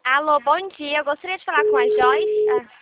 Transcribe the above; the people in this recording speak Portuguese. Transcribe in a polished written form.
Alô, bom dia. Eu gostaria de falar com a Joyce.